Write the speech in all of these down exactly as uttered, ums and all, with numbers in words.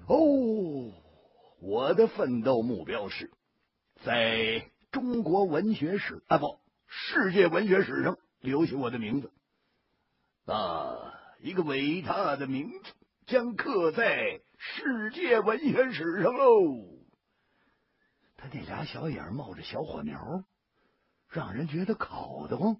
哦，我的奋斗目标是在中国文学史啊不，世界文学史上留下我的名字。啊，一个伟大的名字将刻在世界文学史上喽。他那俩小眼冒着小火苗，让人觉得烤得慌。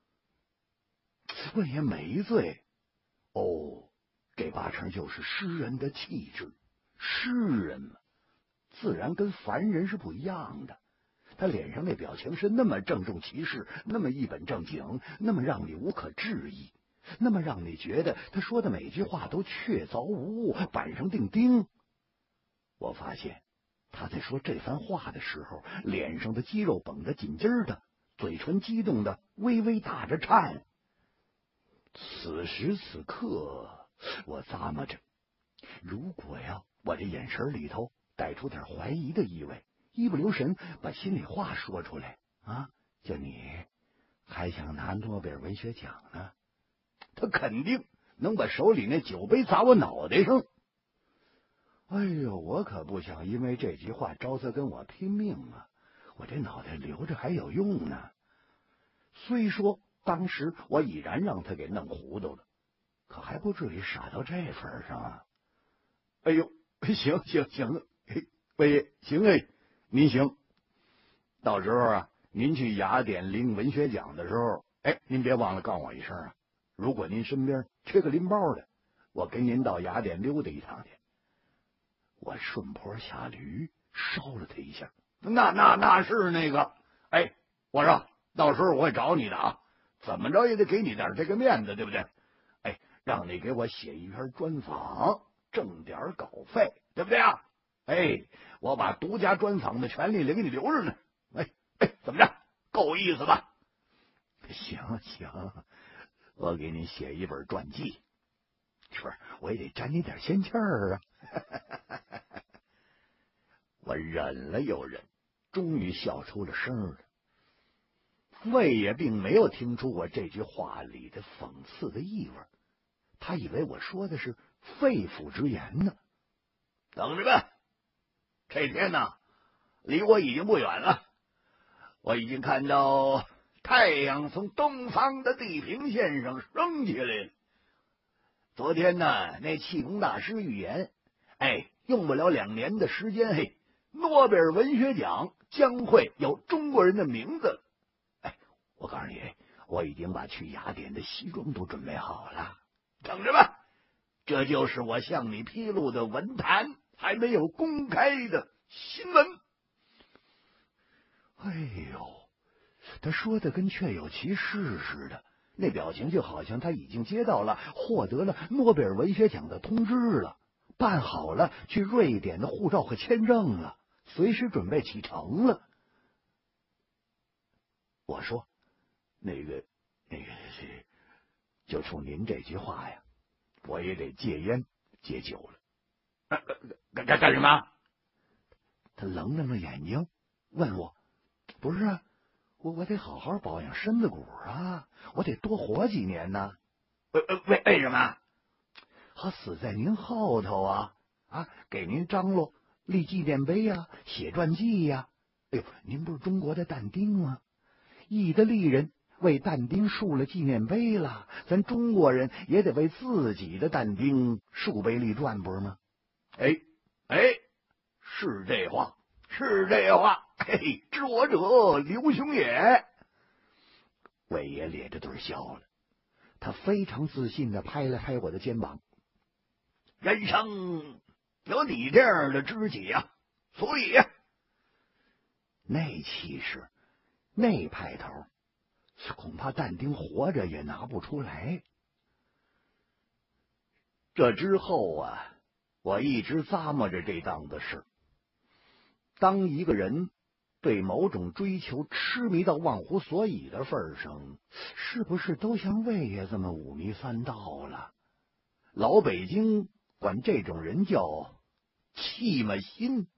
问也没罪。哦，这八成就是诗人的气质。诗人嘛，自然跟凡人是不一样的。他脸上那表情是那么郑重其事，那么一本正经，那么让你无可置疑，那么让你觉得他说的每句话都确凿无误，板上钉钉。我发现他在说这番话的时候，脸上的肌肉绷得紧紧的，嘴唇激动的微微打着颤。此时此刻，我咂摸着，如果呀，我这眼神里头带出点怀疑的意味，一不留神把心里话说出来啊，就你还想拿诺贝尔文学奖呢？他肯定能把手里那酒杯砸我脑袋上。哎呦，我可不想因为这句话招他跟我拼命啊！我这脑袋留着还有用呢。虽说当时我已然让他给弄糊涂了，可还不至于傻到这份上啊！哎呦，行行行，喂，行哎，您行。到时候啊，您去雅典领文学奖的时候，哎，您别忘了告我一声啊。如果您身边缺个拎包的，我跟您到雅典溜达一趟去。我顺坡下驴，捎了他一下。那那那是那个，哎，我说到时候我会找你的啊，怎么着也得给你点这个面子，对不对？哎，让你给我写一篇专访，挣点稿费，对不对啊？哎，我把独家专访的权利给你留着呢。哎哎，怎么着？够意思吧？行行，我给你写一本传记，是不是？我也得沾你点仙气儿啊！我忍了又忍，终于笑出了声了。魏也并没有听出我这句话里的讽刺的意味，他以为我说的是肺腑之言呢。等着吧，这天呢，离我已经不远了。我已经看到太阳从东方的地平线上升起来了。昨天呢，那气功大师预言，哎，用不了两年的时间，嘿，诺贝尔文学奖将会有中国人的名字了。哎，我告诉你，我已经把去雅典的西装都准备好了，等着吧。这就是我向你披露的文坛还没有公开的新闻。哎呦，他说的跟确有其事似的，那表情就好像他已经接到了获得了诺贝尔文学奖的通知了，办好了去瑞典的护照和签证了，随时准备启程了。我说，那个，那个，就冲您这句话呀，我也得戒烟戒酒了。干干干什么？他愣愣了眼睛，问我，不是啊，我我得好好保养身子骨啊，我得多活几年呢。为为为什么？好死在您后头啊啊！给您张罗立纪念碑呀、啊，写传记呀、啊。哎呦，您不是中国的但丁吗？意大利人为但丁竖了纪念碑了，咱中国人也得为自己的但丁树碑立传，不是吗？哎哎，是这话，是这话。嘿，知我者，刘兄也。魏爷咧着嘴笑了，他非常自信地拍了拍我的肩膀。人生有你这样的知己呀、啊，所以呀，那气势，那派头，恐怕但丁活着也拿不出来。这之后啊，我一直咂摸着这档子事。当一个人对某种追求痴迷到忘乎所以的份上，是不是都像魏爷这么五迷三道了？老北京管这种人叫气嘛心。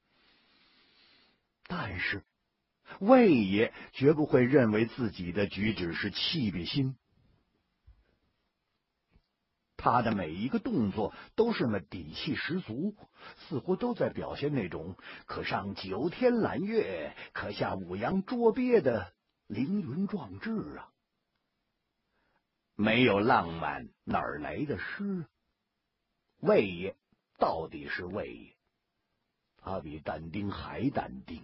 但是魏爷绝不会认为自己的举止是气比心。 他的每一个动作都是那底气十足，似乎都在表现那种可上九天揽月，可下五洋捉鳖的凌云壮志啊！没有浪漫，哪儿来的诗？魏爷到底是魏爷，他比但丁还淡定。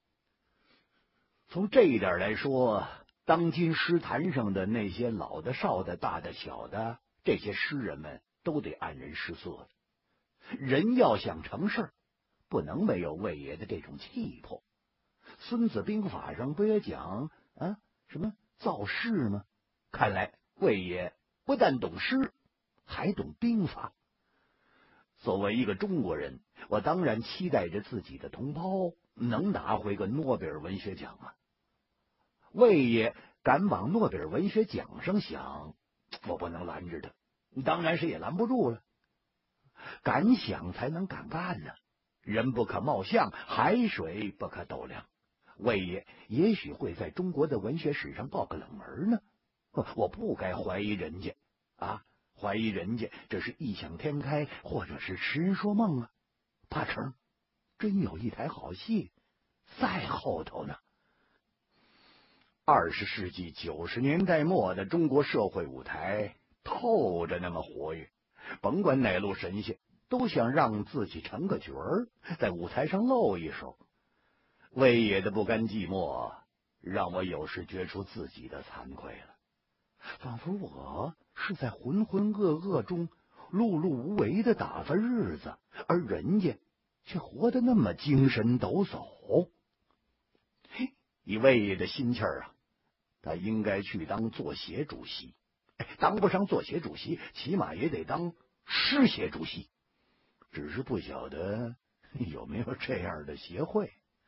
从这一点来说，当今诗坛上的那些老的、少的、大的、小的，这些诗人们都得黯然失色了。人要想成事，不能没有魏爷的这种气魄。孙子兵法上不也讲啊什么造势吗？看来魏爷不但懂诗，还懂兵法。作为一个中国人，我当然期待着自己的同胞能拿回个诺贝尔文学奖啊！魏爷敢往诺贝尔文学奖上想，我不能拦着他，当然谁也拦不住了。敢想才能敢干呢，人不可貌相，海水不可斗量。魏爷也许会在中国的文学史上爆个冷门呢，我不该怀疑人家啊，怀疑人家这是异想天开，或者是痴人说梦啊。八成真有一台好戏在后头呢。二十世纪九十年代末的中国社会舞台透着那么活跃，甭管哪路神仙都想让自己成个角儿，在舞台上露一手。魏爷的不甘寂寞让我有时觉出自己的惭愧了，仿佛我是在浑浑噩噩中碌碌无为的打发日子，而人家却活得那么精神抖擞。以魏爷的心气儿啊，他应该去当作协主席，当不上作协主席，起码也得当诗协主席。只是不晓得有没有这样的协会。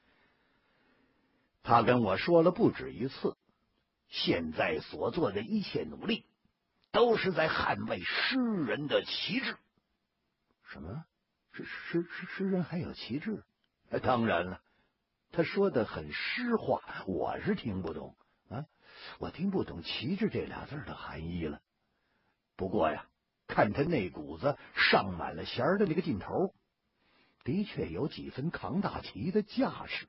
他跟我说了不止一次，现在所做的一切努力都是在捍卫诗人的旗帜。什么？诗诗诗诗人还有旗帜？当然了，他说的很诗化，我是听不懂啊，我听不懂旗帜这俩字的含义了。不过呀，看他那股子上满了弦的那个劲头，的确有几分扛大旗的架势。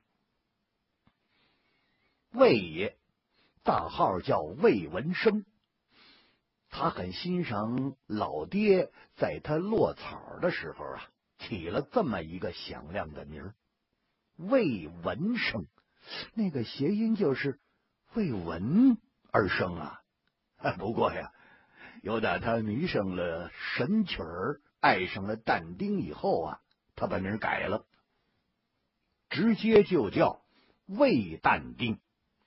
魏爷大号叫魏文生，他很欣赏老爹在他落草的时候啊，起了这么一个响亮的名儿——魏文生。那个谐音就是为文而生啊。不过呀，有打他迷上了神曲儿，爱上了但丁以后啊，他把名改了，直接就叫魏但丁。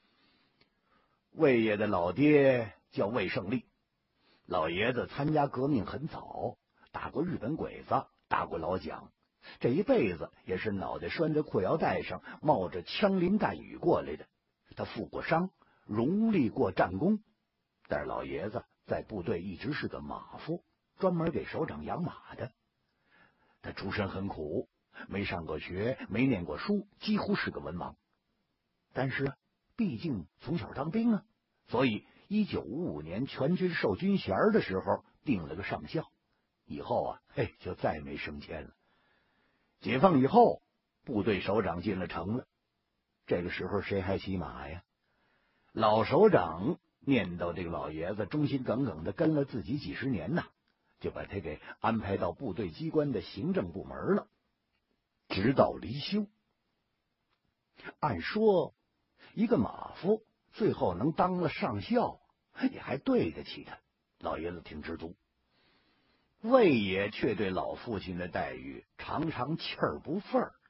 魏爷的老爹叫魏胜利，老爷子参加革命很早，打过日本鬼子，打过老蒋，这一辈子也是脑袋拴在裤腰带上，冒着枪林弹雨过来的。他负过伤，荣立过战功，但是老爷子在部队一直是个马夫，专门给首长养马的。他出身很苦，没上过学，没念过书，几乎是个文盲。但是毕竟从小当兵啊，所以一九五五年全军授军衔的时候定了个上校，以后啊，嘿，就再没升迁了。解放以后，部队首长进了城了，这个时候谁还骑马呀？老首长念叨这个老爷子忠心耿耿的跟了自己几十年呐，就把他给安排到部队机关的行政部门了，直到离休。按说一个马夫最后能当了上校，也还对得起他，老爷子挺知足。魏爷却对老父亲的待遇常常气儿不忿儿。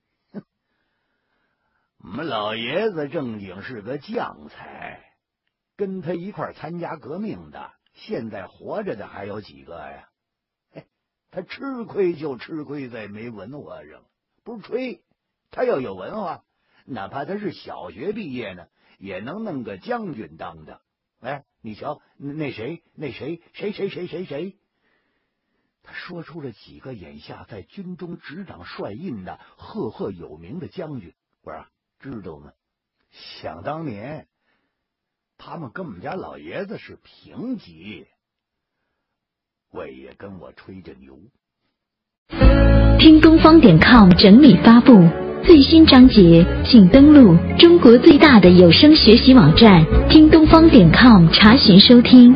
我们老爷子正经是个将才，跟他一块参加革命的，现在活着的还有几个呀？嘿，他吃亏就吃亏在没文化上，不是吹，他要有文化，哪怕他是小学毕业呢，也能弄个将军当的。哎，你瞧，那谁，那谁，谁谁谁谁谁，他说出了几个眼下在军中执掌帅印的赫赫有名的将军，不是知道吗？想当年，他们跟我们家老爷子是平级。 魏爷跟我吹着牛。 听东方点 com 整理发布最新章节，请登录中国最大的有声学习网站听东方点 com 查询收听。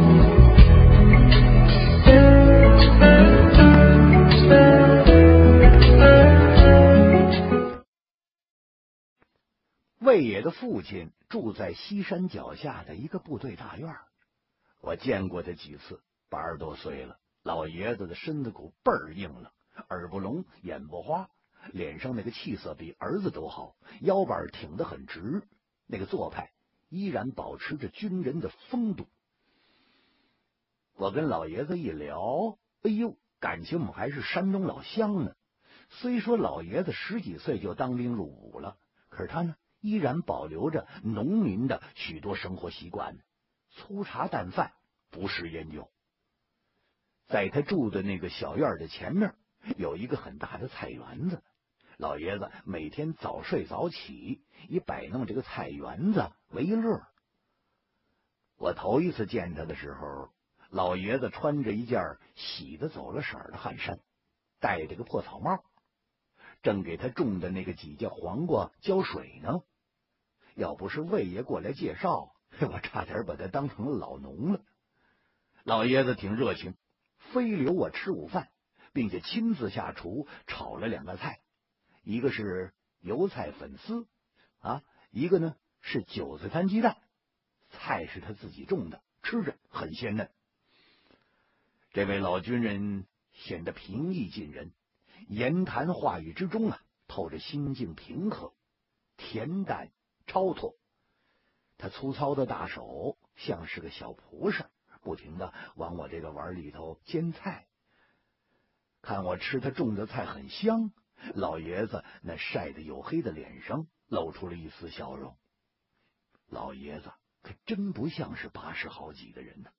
魏野的父亲住在西山脚下的一个部队大院，我见过他几次，八十多岁了，老爷子的身子骨倍儿硬朗，耳不聋眼不花，脸上那个气色比儿子都好，腰板挺得很直，那个做派依然保持着军人的风度。我跟老爷子一聊，哎呦，感情我们还是山东老乡呢。虽说老爷子十几岁就当兵入伍了，可是他呢依然保留着农民的许多生活习惯，粗茶淡饭，不食烟酒。在他住的那个小院的前面有一个很大的菜园子，老爷子每天早睡早起，以摆弄这个菜园子为乐。我头一次见他的时候，老爷子穿着一件洗的走了色的汗衫，戴着个破草帽，正给他种的那个几架黄瓜浇水呢。要不是魏爷过来介绍，我差点把他当成了老农了。老爷子挺热情，非留我吃午饭，并且亲自下厨炒了两个菜，一个是油菜粉丝啊，一个呢是韭菜摊鸡蛋。菜是他自己种的，吃着很鲜嫩。这位老军人显得平易近人，言谈话语之中啊，透着心境平和，恬淡超脱。他粗糙的大手像是个小蒲扇，不停的往我这个碗里头煎菜。看我吃他种的菜很香，老爷子那晒得黝黑的脸上露出了一丝笑容。老爷子可真不像是八十好几的人呢。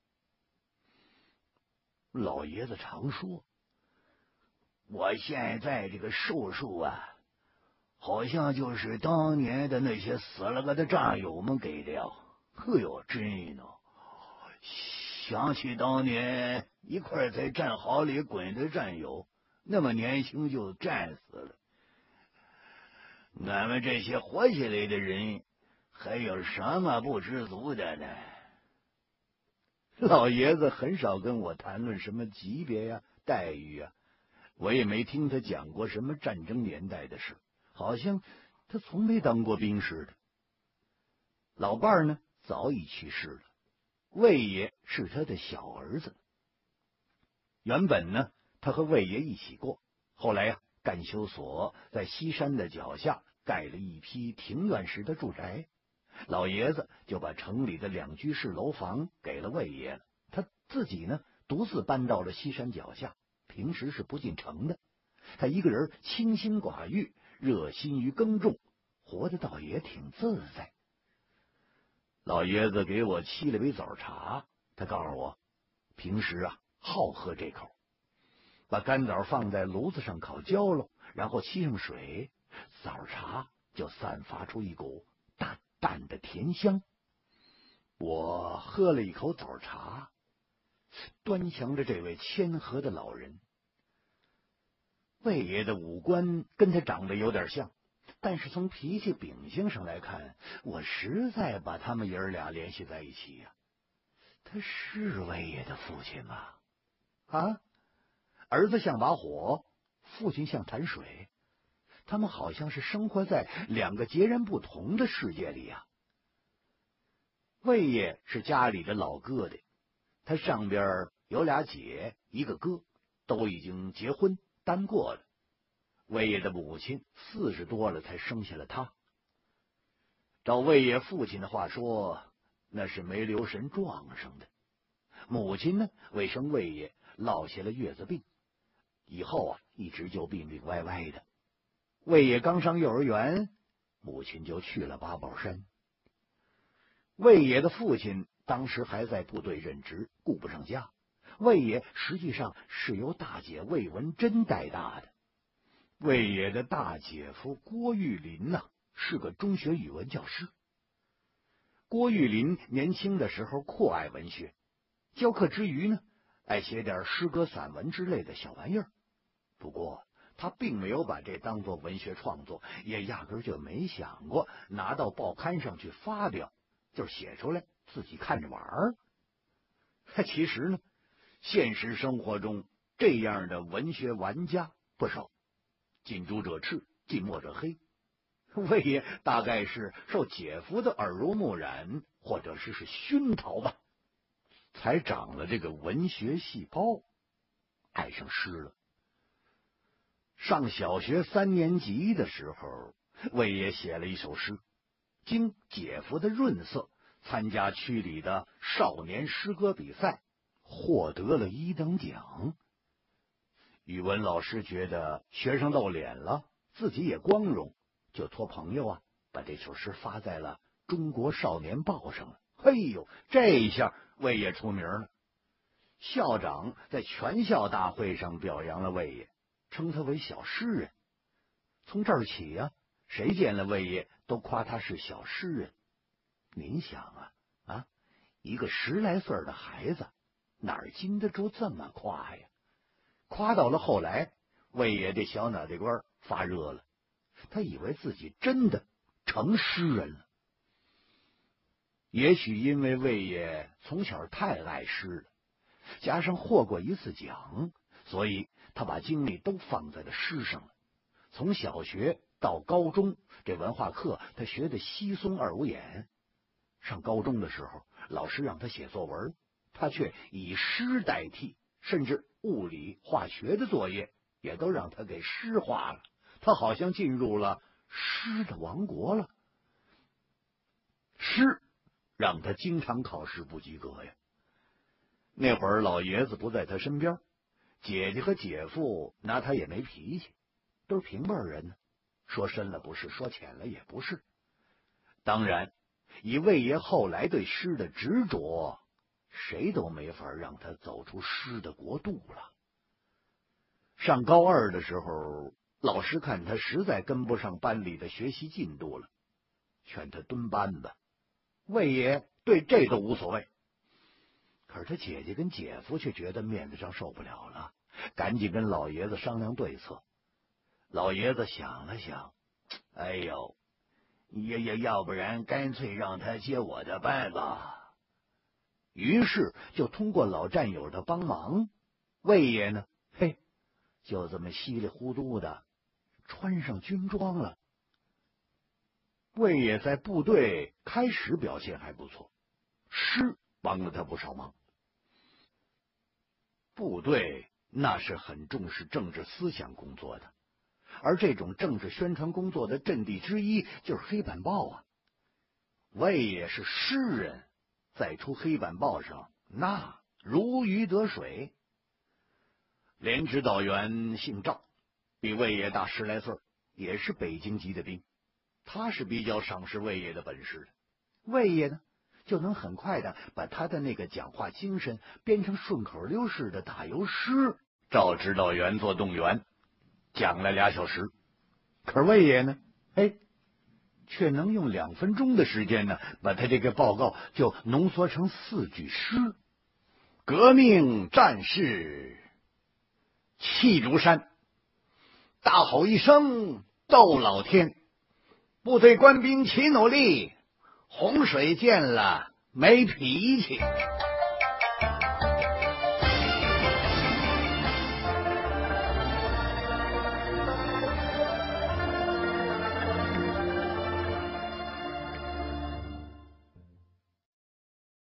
老爷子常说，我现在这个寿数啊，好像就是当年的那些死了个的战友们给的呀。哎呦，真的，想起当年一块在战壕里滚的战友，那么年轻就战死了，俺们这些活下来的人还有什么不知足的呢？老爷子很少跟我谈论什么级别呀、待遇呀，我也没听他讲过什么战争年代的事，好像他从没当过兵似的。老伴儿呢，早已去世了，魏爷是他的小儿子。原本呢，他和魏爷一起过，后来呀、啊，干休所在西山的脚下盖了一批庭院式的住宅，老爷子就把城里的两居室楼房给了魏爷了，他自己呢独自搬到了西山脚下，平时是不进城的。他一个人清心寡欲，热心于耕种，活得倒也挺自在。老爷子给我沏了杯枣茶，他告诉我，平时啊好喝这口，把干枣放在炉子上烤焦了，然后沏上水，枣茶就散发出一股淡淡的甜香。我喝了一口枣茶，端详着这位谦和的老人。魏爷的五官跟他长得有点像，但是从脾气秉性上来看，我实在把他们爷儿俩联系在一起呀、啊。他是魏爷的父亲吗？啊，儿子像把火，父亲像潭水，他们好像是生活在两个截然不同的世界里呀、啊。魏爷是家里的老疙瘩，他上边有俩姐一个哥，都已经结婚单过了。魏爷的母亲四十多了才生下了他。照魏爷父亲的话说，那是没留神撞上的。母亲呢，为生魏爷落下了月子病，以后啊一直就病病歪歪的。魏爷刚上幼儿园，母亲就去了八宝山。魏爷的父亲当时还在部队任职，顾不上家。魏爷实际上是由大姐魏文珍带大的。魏爷的大姐夫郭玉林呢、啊，是个中学语文教师。郭玉林年轻的时候酷爱文学，教课之余呢， 爱写点诗歌、散文之类的小玩意儿。不过他并没有把这当作文学创作，也压根就没想过拿到报刊上去发表，就是写出来自己看着玩儿。其实呢，现实生活中这样的文学玩家不少，近朱者赤，近墨者黑。魏爷大概是受姐夫的耳濡目染，或者是是熏陶吧，才长了这个文学细胞，爱上诗了。上小学三年级的时候，魏爷写了一首诗，经姐夫的润色，参加区里的少年诗歌比赛，获得了一等奖。语文老师觉得学生露脸了，自己也光荣，就托朋友啊，把这首诗发在了《中国少年报》上了。嘿呦，这一下魏爷出名了。校长在全校大会上表扬了魏爷，称他为小诗人。从这儿起啊，谁见了魏爷都夸他是小诗人。您想啊啊，一个十来岁的孩子，哪儿经得住这么夸呀？夸到了后来，魏爷这小脑袋瓜发热了，他以为自己真的成诗人了。也许因为魏爷从小太爱诗了，加上获过一次奖，所以他把精力都放在了诗上了。从小学到高中，这文化课他学得稀松二五眼。上高中的时候，老师让他写作文，他却以诗代替，甚至物理、化学的作业也都让他给诗化了。他好像进入了诗的王国了。诗让他经常考试不及格呀。那会儿老爷子不在他身边，姐姐和姐夫拿他也没脾气，都是平辈人呢，说深了不是，说浅了也不是。当然，以魏爷后来对诗的执着，谁都没法让他走出诗的国度了。上高二的时候，老师看他实在跟不上班里的学习进度了，劝他蹲班吧。魏爷对这都无所谓，可是他姐姐跟姐夫却觉得面子上受不了了，赶紧跟老爷子商量对策。老爷子想了想，哎呦，要要要不然干脆让他接我的班吧。于是就通过老战友的帮忙，魏爷呢，嘿，就这么稀里糊涂的穿上军装了。魏爷在部队开始表现还不错，诗帮了他不少忙。部队那是很重视政治思想工作的，而这种政治宣传工作的阵地之一就是黑板报啊。魏爷是诗人，在出黑板报上那如鱼得水。连指导员姓赵，比魏爷大十来岁，也是北京籍的兵，他是比较赏识魏爷的本事的。魏爷呢，就能很快的把他的那个讲话精神编成顺口溜式的打油诗，赵指导员做动员，讲了俩小时。可是魏爷呢，哎，却能用两分钟的时间呢，把他这个报告就浓缩成四句诗：革命战士气如山，大吼一声斗老天，部队官兵齐努力，洪水见了没脾气。